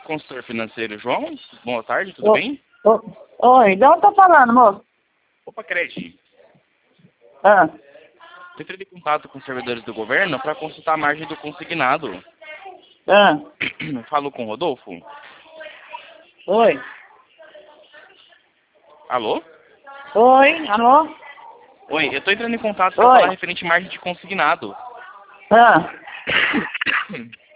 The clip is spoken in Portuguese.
consultor financeiro, João. Boa tarde, tudo bem? Oi, de onde tá falando, moço? Opa, Cred. Ah, Eu entrei em contato com os servidores do governo para consultar a margem do consignado. ah, Falo com o Rodolfo? oi. Alô? Oi, alô? Oi, eu estou entrando em contato para Oi. falar referente à margem de consignado. Ah,